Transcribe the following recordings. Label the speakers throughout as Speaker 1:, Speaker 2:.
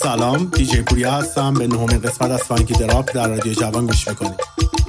Speaker 1: سلام، دیجی پوریا هستم. به نهمین قسمت از فانکی دراپ در رادیو جوان گوش میکنید.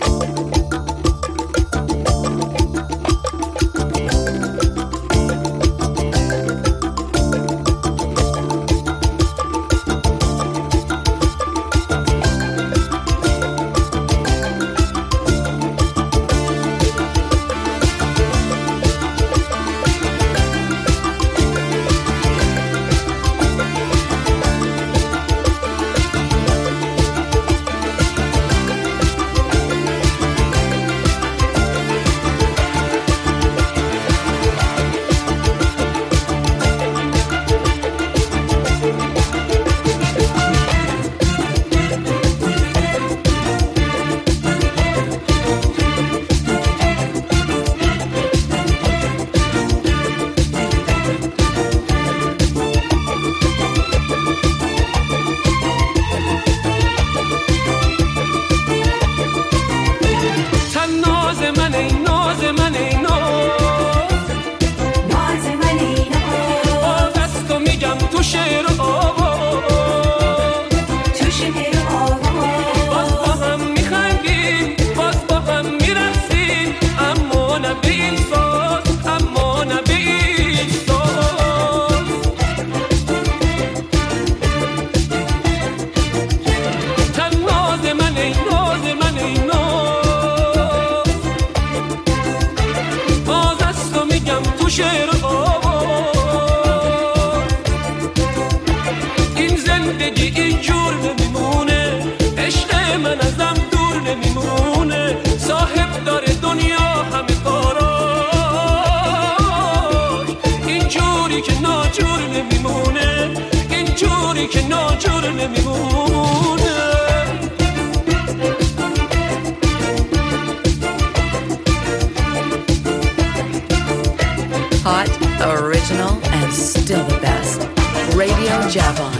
Speaker 2: Hot, original, and still the best. Radio Javon.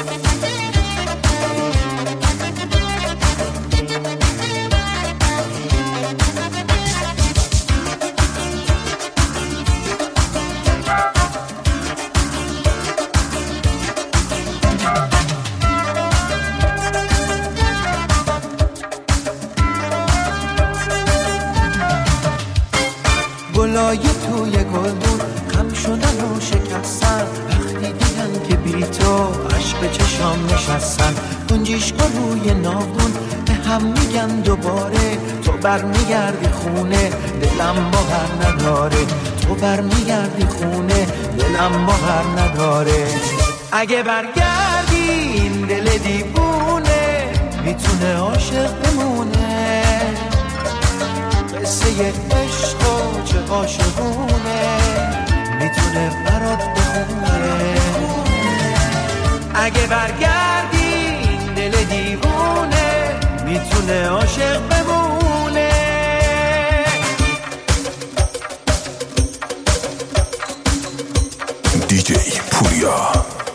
Speaker 3: گلای توی گلدون غم شدن و شکستن، وقتی دیدن که بی تو عشق چشام نشستن. گنجشکا روی ناودون به هم میگن دوباره، تو برمیگردی خونه دلم باور نداره، تو برمیگردی خونه دلم باور نداره. اگه برگردی این دل دیوونه میتونه عاشق بمونه، قصه عشق و چه عاشقونه میتونه برات بخونه. اگه برگردی این دل دیوونه میتونه عاشق بمونه.
Speaker 4: دیجی پوریا.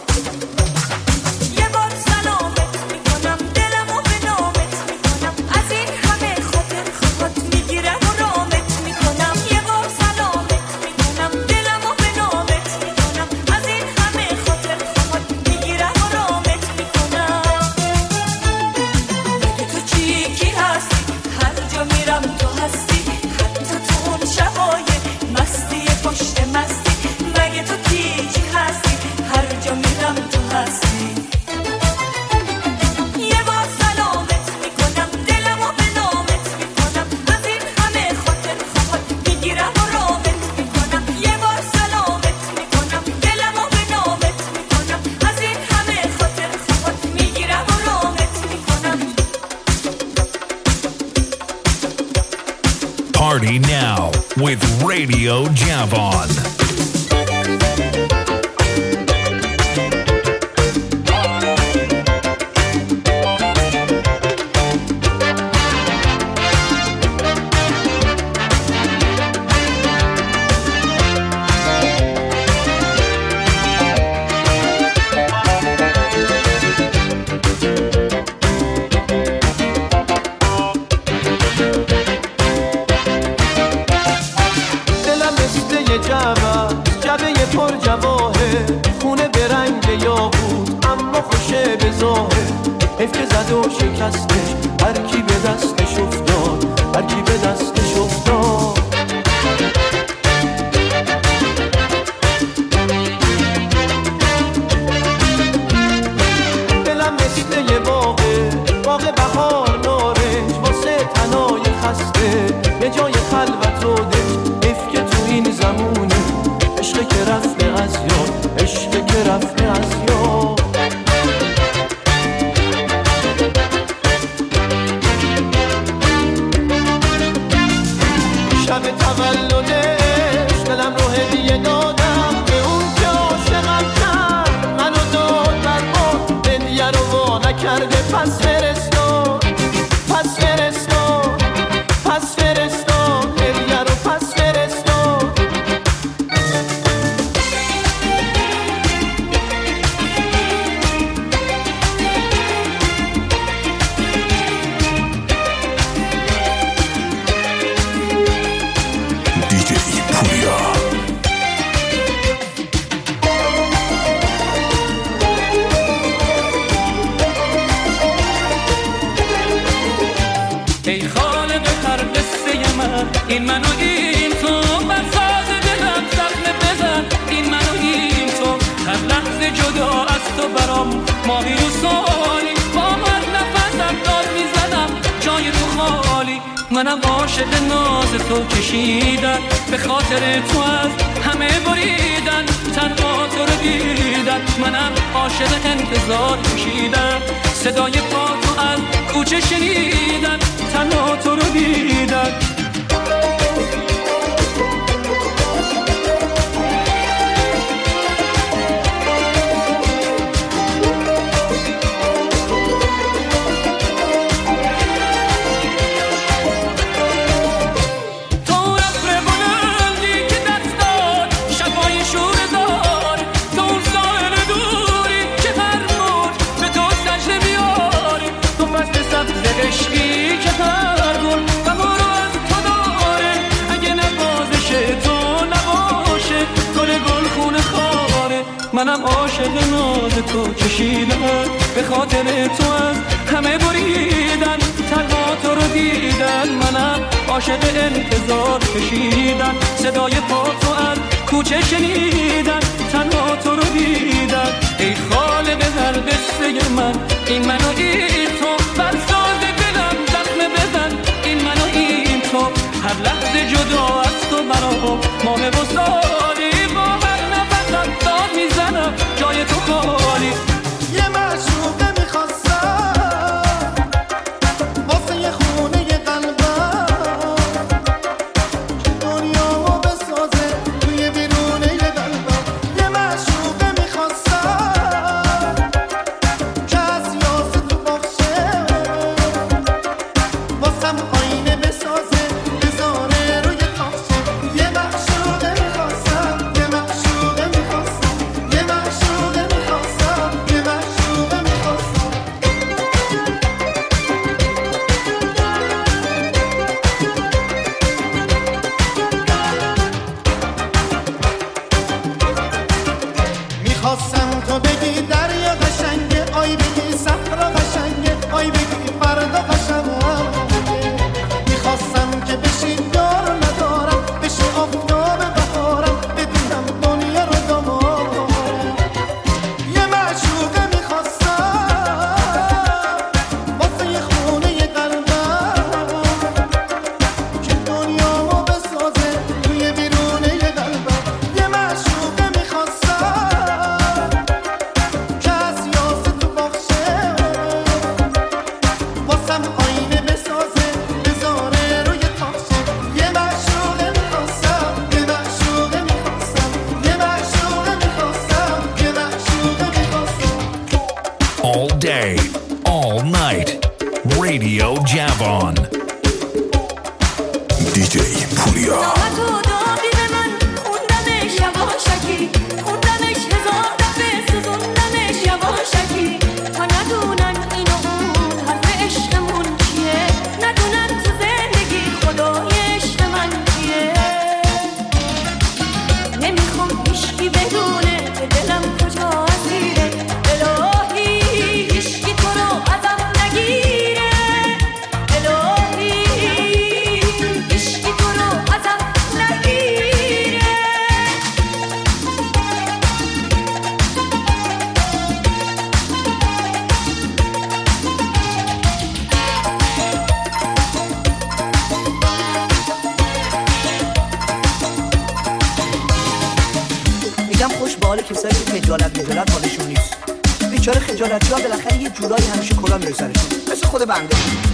Speaker 5: Party now with Radio Javon.
Speaker 3: جوان دستش، هر کی به دستش افتاد، هر کی به دستش افتاد. دلم مثل یه باغ بهار نارنج، واسه تنای خسته یه جای خلوت و دل. حیف که تو این زمونه عشق که رفته از یاد، عشق که رفته از یاد. شب تولدش دلم رو هدیه دادم به اون که عاشقم کرد، منو داد برباد، هدیه رو وا نکرده. پس فرستاد، پس فرستاد، پس فرستاد، هدیه رو پس فرستاد.
Speaker 5: دیجی پوریا.
Speaker 4: ای خالق هر قصه من، این منو این تو، من ساز دلم زخم بزن، این منو این تو. هر لحظه جدا از تو برام ماهی و سالی، با هر نفسم داد میزنم جای تو خالی. منم عاشق ناز تو کشیدن، به خاطر تو از همه بریدن، تنها تو رو دیدن. منم عاشق انتظار کشیدن، صدای پا تو از کوچه شنیدن، تنها تو رو دیدن. عشقی که هر گل بهار از تو داره، اگه نوازش تو نباشه گل خونه خاره. منم عاشق ناز تو کشیدم، به خاطر تو از همه بریدن، تنها تو رو دیدن. منم عاشق انتظار کشیدن، صدای پا تو از کوچه شنیدن، تنها تو رو دیدن. ای خالق هر قصه من، این منو این تو، بر ساز دلم زخم بزن، این منو این تو. هر لحظه جدا از تو برام ماه و سالی، با هر نفسم داد میزنم جای تو خالی.
Speaker 3: یه معشوقه میخواستم واسه یه خونه یه قلبم، دنیامو بسازه توی بیرونه یه قلبم. یه معشوقه میخواستم که از یاس تو باخشه، واسم آینه بسازه بذاره روی تاخشه. یه معشوقه میخواستم، یه معشوقه میخواستم، یه معشوقه میخواستم، یه معشوقه میخواستم. میخواستم تو بگی دریا قشنگه، آی بگی صحرا قشنگه، آی بگی فردا قشنگه. میخواستم که بشی یار ندارم، بشی آفتاب بهارم، بدونم دنیا رو دامارم. یه معشوقه میخواستم واسه یه خونه یه قلبم، که دنیامو بسازه توی بیرونه یه قلبم. یه معشوقه میخواستم که از یاس تو باخشه، واسم آینه بسازه بذاره روی تاخشه. یه معشوقه میخواستم، یه معشوقه میخواستم، یه معشوقه میخواستم، یه معشوقه میخواستم.
Speaker 5: All day, all night. Radio Javon. DJ Purya.
Speaker 6: تو دادی به من، خوندمش یواشکی، خوندمش هزار دفعه، سوزوندمش یواشکی. تا ندونن این و اون حرف عشقمون چیه، ندونن تو زندگی خدای عشق من کیه. نمیخوام هیچکی بدونه به دلم کجا اسیره، الهی هیچکی تو رو ازم نگیره.
Speaker 7: خجالت حالشون نیست. بیچاره خجالتی ها بالاخره یه جورایی همیشه کلا میره سرشون، مثل خود بنده.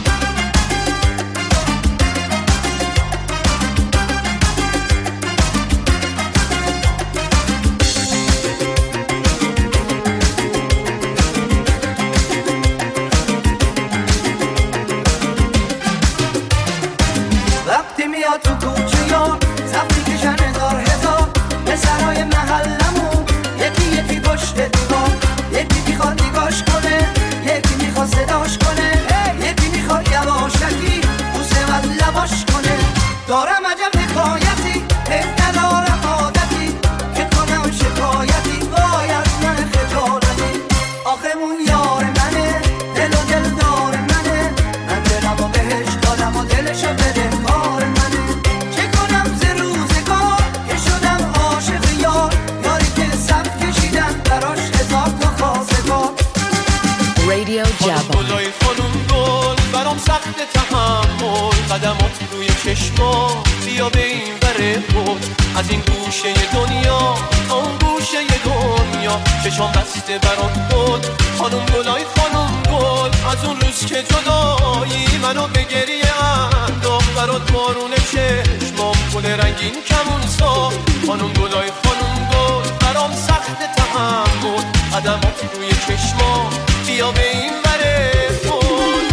Speaker 3: وقتی میاد تو کوچه یا زفتی کشن هزار پسرهای محلمون یکی پشت دیوار، یکی میخواد نگاش کنه، یکی میخواد صداش کنه، یکی میخواد یواشکی بوسه و لباش کنه. دارم عجب حکایتی ندارم عادتی که کنم شکایتی وای از من خجالتی. آخمون یار منه دل و دلدار منه، من دلم و بهش دادم و دلشو بده کار منه. چه کنم ز روزگار که شدم عاشق یاری که صف کشیدم براش هزار تا خواستگار.
Speaker 2: Radio Java.
Speaker 4: گلای خانم گل برام سخت تحمل، قدمات روی چشما بیا به این وره بود، از این گوشه دنیا تا اون گوشه دنیا چشام بسته برات بود. خانم گلای خانم گل از اون روز که جدایی منو به گریه انداخت، برات بارون چشمام گل رنگین کمون ساخت. خانم گلای خانم گل برام سخت تحمل، قدمات روی چشما بیا به این وره بود.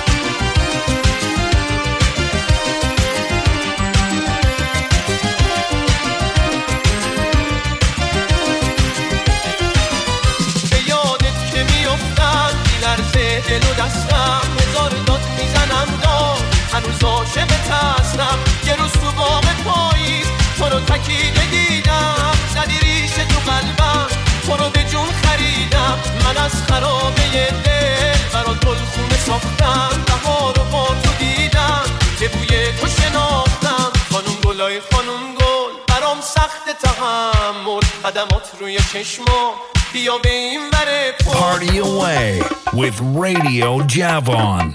Speaker 4: به یادت که میافتم میلرزه دل و دستم، هزار داد میزنم داد هنوز عاشقت هستم. یه روز تو باغ پاییز تو رو تکیده دیدم، زدی ریشه تو قلبم تو رو به جون خریدم. من از خرابه دل برات گلخونه ساختم، بهار رو با تو دیدم که بوی تو شناختم. خانم گلای خانم گل برام سخت تحمل، قدمات روی چشما بیا به این وره پل.
Speaker 5: Party away with Radio Javon.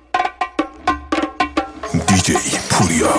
Speaker 5: DJ Purya.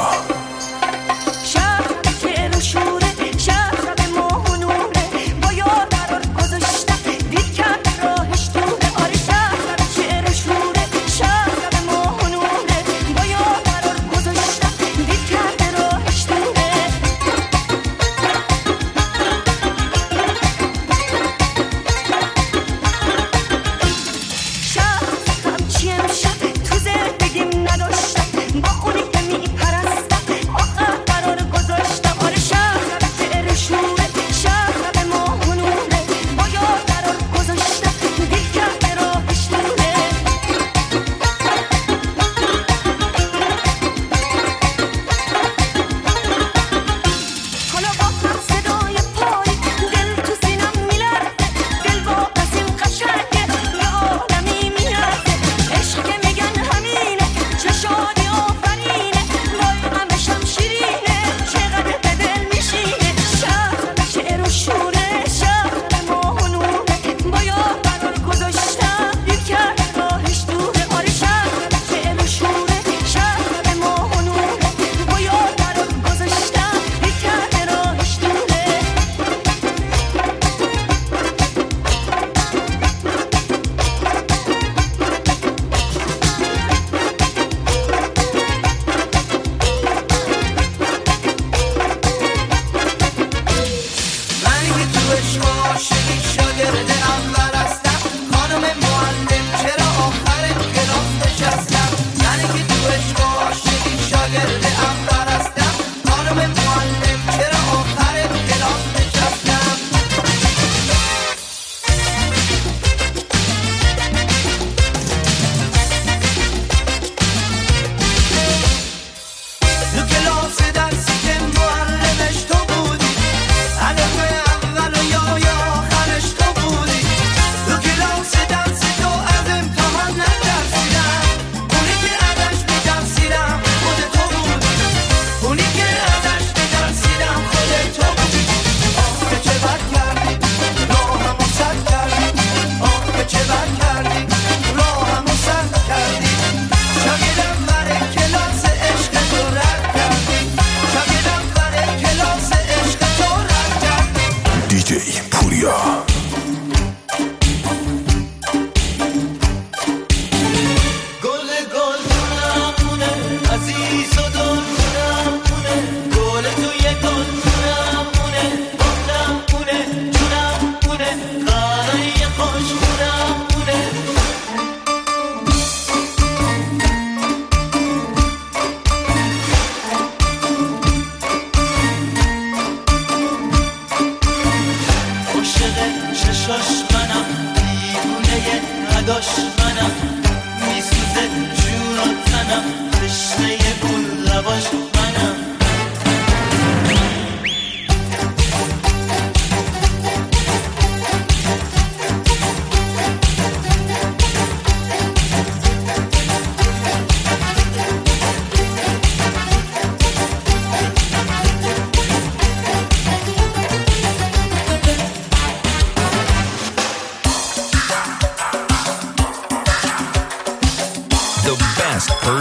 Speaker 5: DJ Purya.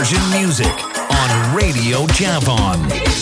Speaker 5: Persian music on Radio Javon.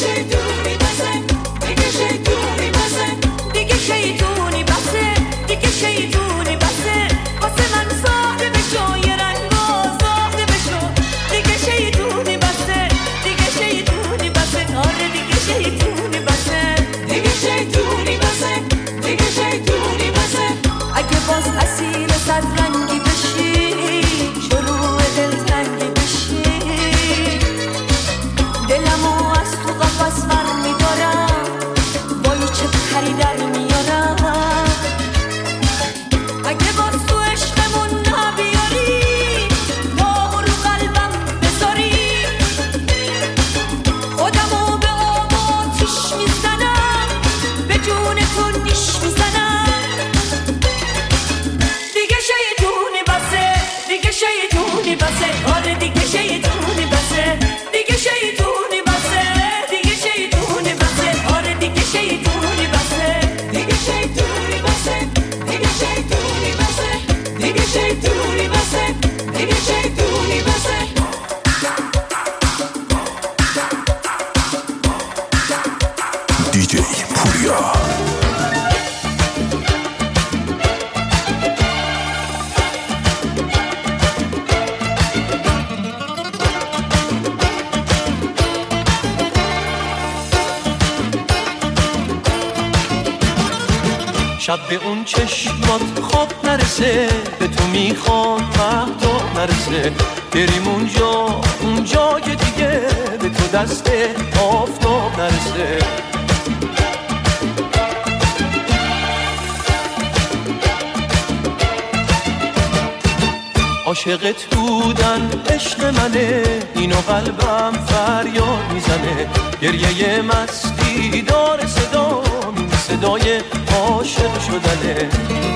Speaker 3: شب به اون چشمات خواب نرسه، به تو میخوام مهدا نرسه، بریم اونجا که دیگه به تو دست آفتاب نرسه. عاشقت بودن عشق منه، اینو قلبم فریاد میزنه، گریه مستی داره صدا، صدای عاشق شدنه.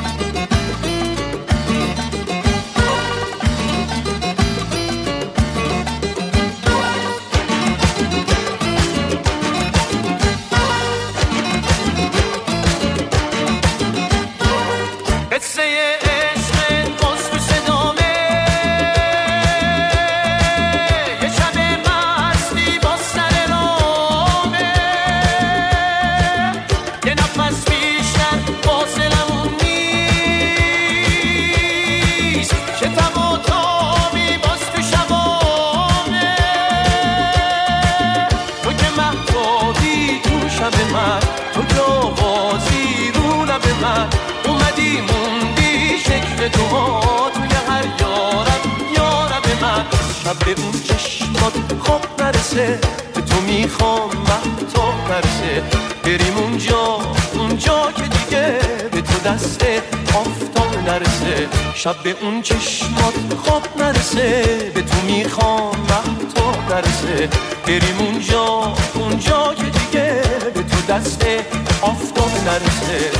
Speaker 3: به اون چشمات خواب نرسه، به تو میخوام مهتاب نرسه، بریم اونجا که دیگه به تو دست آفتاب نرسه. شب به اون چشمات خواب نرسه، به تو میخوام مهتاب نرسه، بریم اونجا که دیگه به تو دست آفتاب نرسه.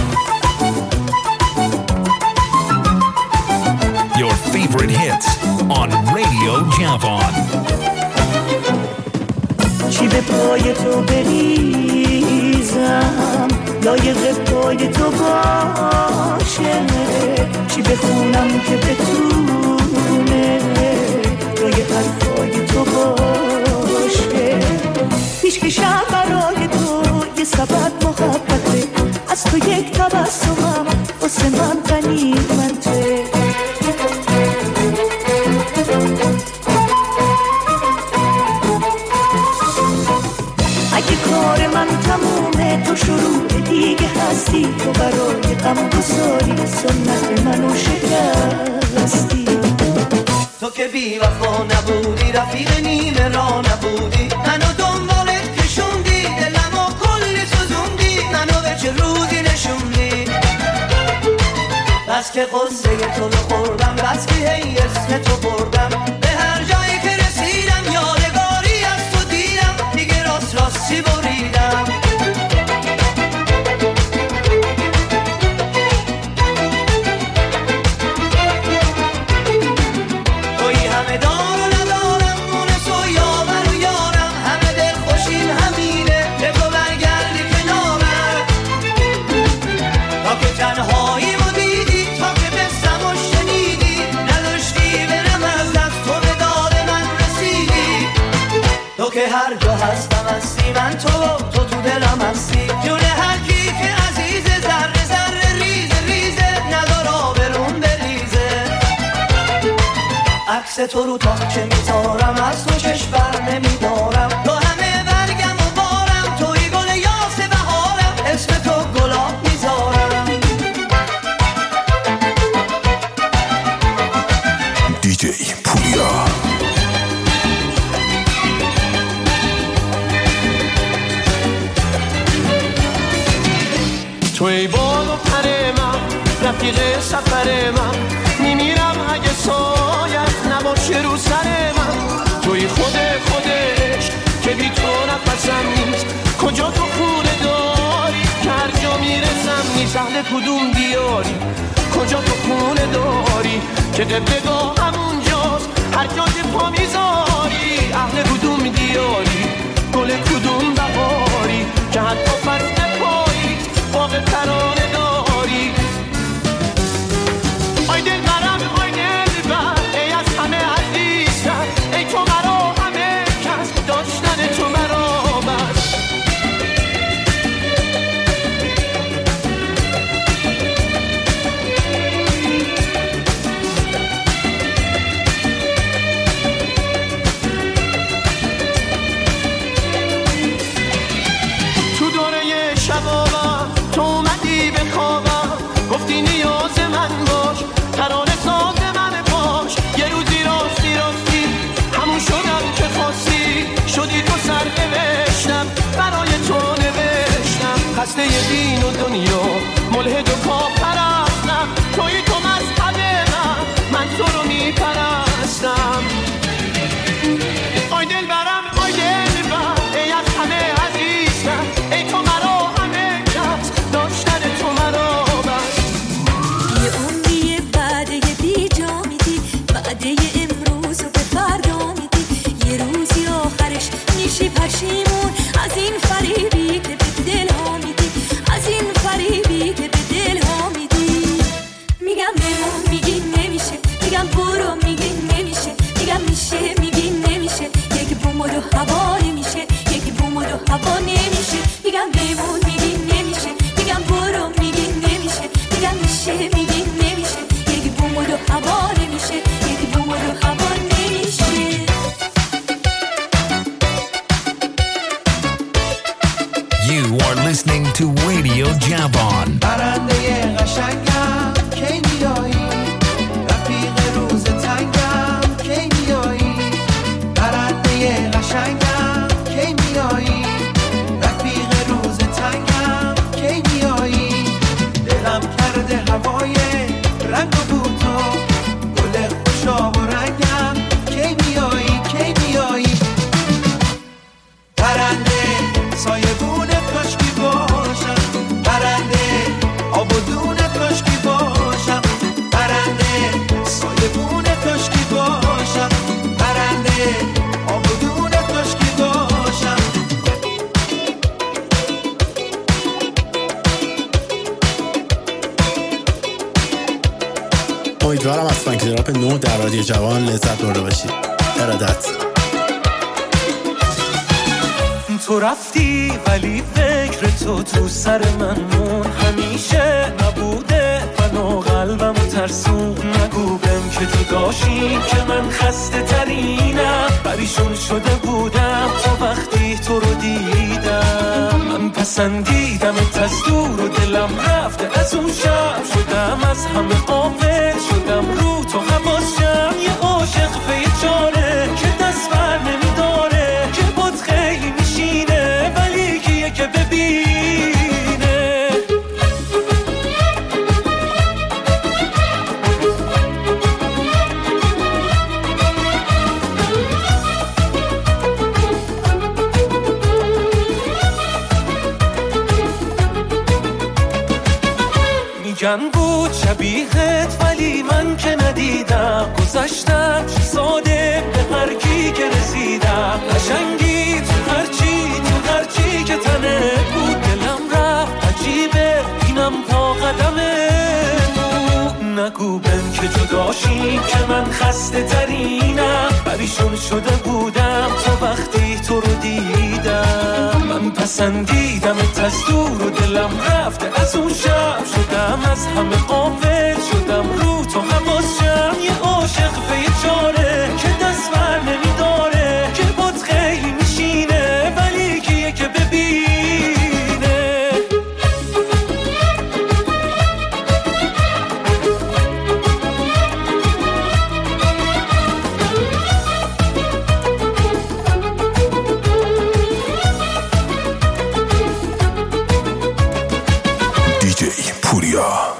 Speaker 5: Your favorite hits on Radio Javon.
Speaker 8: چی به پای تو بریزم لایق پای تو باشه، چی بخونم که بتونه روی حرفای تو باشه. پیش کشم برای تو یه سبب محبته، از تو یک تبسمم واسه من غنیمته. اگه کار من تمومه تو شروع دیگه هستی، تو برای غم گساری سنت منو شکستی.
Speaker 3: تو که بی وفا نبودی، رفیق نیمه را نبودی، منو دنبالت کشوندی، دلمو کلی سوزوندی، منو به چه روزی نشوندی. بس که قصه تو رو خوردم، بس که هی اسم تو بردم، به هر جایی که رسیدم یادگاری از تو دیدم، دیگه راستی بریدم. توی همه دار و ندارم، مونس و یاور و یارم، همه دل خوشیم همینه، به تو برگردی کنارم. تا که تنهایی و دیدی، تا که بستم و شنیدی، نداشتی برم از تو که هر جا هستم هستی، من تو دلم هستی. جون هر کی که عزیز، ذره ذره ریزه ریزه، ندار آبرون بریزه. عکس تو رو تا چه میذارم، از تو چشم بر نمیدارم. تو همه برگم و بارم، توی گل یاس بهارم، اسم تو گلاب میذارم.
Speaker 5: دیجی پوریا.
Speaker 4: تو ای بال و پر من، رفیق سفر من، میمیرم اگه سایت نباشه رو سر من. توی خودش که بی تو نفسم نیست، کجا تو خونه داری که هر جا میرسم نیست. اهل کدوم دیاری، کجا تو خونه داری که قبلگاه همونجاست هر جا که پا میذاری. اهل کدوم دیاری، گل کدوم بهاری که حتی فصل پاییز باغ ترانه داری. آی دل برم، آی دل بر، ای از همه عزیزتر، ای تو مرا همه کس، داشتن تو مرا بس. تو دوره شبابم تو اومدی به خوابم، گفتی نیاز من باش، ترانه ساز من باش. یه روزی راستی همون شدم که خواستی، شدی تو سر نوشتم، برای تو نوشتم. خسته دین و دنیا، ملحد و کافرستم، توی تو مذهب من تو رو میپرستم. آی دل برم، آی دل بر، ای از همه عزیزتر، ای تو مرا همه کس، داشتن تو مرا بس.
Speaker 6: یه عمریه بعد یه بی جا میدی، بعد یه امروز رو به فردا میدی. یه روزی آخرش میشی پشیمون از این فریبی که به دل ها میدی، از این فریبی که به دل ها میدی. میگم بمون، میگی نمیشه، میگم برو، میگی نمیشه، میگم میشه، میگی نمیشه. یک بوم و دو هوا نمیشه، یک بوم و دو هوا نمیشه. میگم بمون، میگی نمیشه، میگم برو، میگی نمیشه، میگم میشه، میگی نمیشه. یک بوم و دو هوا نمیشه، یک بوم و دو هوا نمیشه.
Speaker 5: You are listening to Radio Javon.
Speaker 3: برنده قشنگم کی میایی، رفیق روز تنگم کی میایی. برنده قشنگم کی میایی، رفیق روز تنگم کی میایی. دلم کرده هوای رنگ و بوتو، گل خوشاب و رنگم کی میایی، کی میایی. برنده سایبون کاشکی باشم، برنده آب و دون کاشکی باشم، برنده سایبون کاشکی باشم، برنده آب و دون کاشکی باشم.
Speaker 1: امیدوارم از فانک دراپ 9 در رادیو جوان لذت برده باشید. ارادت.
Speaker 3: تو رفتی ولی فکر تو سر من مون، همیشه نبوده من و قلبم ترسون. نگو بهم که تو داشتی که من خسته ترینم، پریشون شده بودم تا وقتی تو رو دیدم. من پسندیدم از دور و دلم رفته از اون شب، شدم از همه غافل، شدم رو تو حواسم. یه عاشق به یه جانه که دست بر نمیداره، که بود خیلی میشینه ولی کیه که ببینه. میگن بود شبیهت ولی من که ندیدم، گذشتم ساده به هر کی که رسیدم. قشنگی تو هرچی که تنه بود، دلم رفت عجیبه اینم پا قدمه بود. نگو بهم که جداشی که من خسته ترینم، پریشون شده بودم تا وقتی تو رو
Speaker 9: پسندیدمت از دور و دلم رفته از اون شب، شدم از همه غافل، شدم رو تو حواسم، یه عاشق به یه چاره که دست بر نمیداره، که باد خیلی میشینه ولی کیه که ببینه.
Speaker 5: DJ Purya.